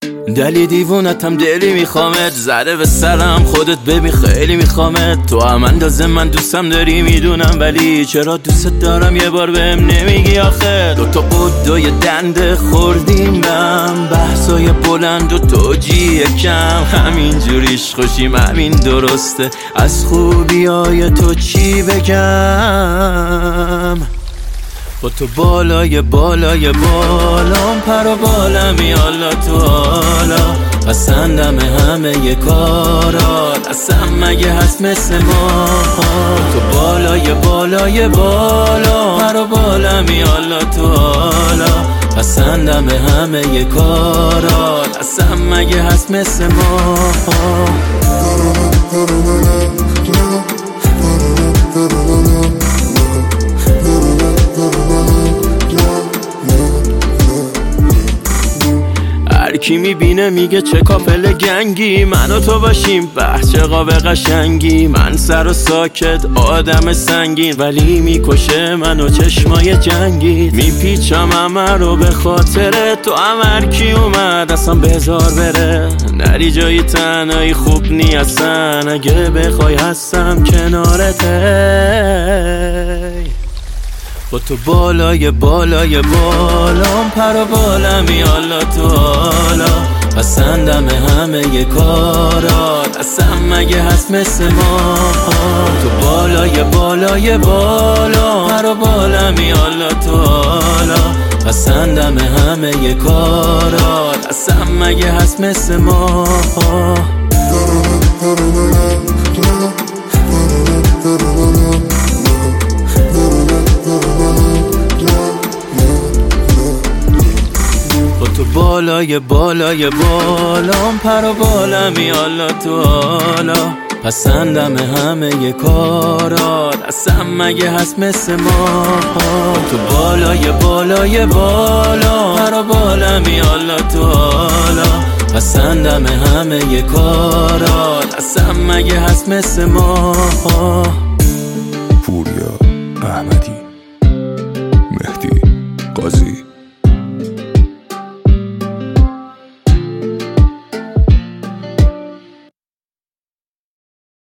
دلی دیوونتم دلی میخوامت، زده به سرم خودت ببین خیلی میخوامت. تو هم اندازه من دوستم داری میدونم، ولی چرا دوست دارم یه بار بهم نمیگی آخه؟ دوتا قد و یه دنده خوردیم بهم، بحثای بلند و توجیه کم، همین جوریش خوشیم همین درسته، از خوبیای تو چی بگم؟ با تو بالای بالای بالام، پر و بالمی حالا تو حالا، پسندم همه کارات، اصلا مگه هست مثل ما؟ تو بالای بالای بالا، پر و بالمی حالا تو حالا، پسندم همه کارات، اصلا مگه هست مثل ما؟ کی میبینه میگه چه کافل گنگی، من و تو باشیم بحث چقاب قشنگی، من سر و ساکت آدم سنگین، ولی میکشه منو چشمای جنگی، میپیچم همه رو به خاطره تو، هر کی اومد اصلا بذار بره، نری جایی تنهایی خوب نی اصلا، اگه بخوای هستم کنارته. با تو بالای بالای بالام، پر و بالمی حالا تو حالا، پسندم همه کارات، اصلا مگه هست مثل ما؟ تو بالای بالای بالا، پر و بالمی حالا تو حالا، پسندم همه کارات، اصلا مگه هست مثل ما؟ بالای بالای بالام، پر و بالمی حالا تو حالا، پسندم همه کارات، اصلا مگه هست مثل ما؟ تو بالای بالای بالا، پر و بالمی حالا تو حالا، پسندم همه کارات، اصلا مگه هست مثل ما؟ پوریا احمدی.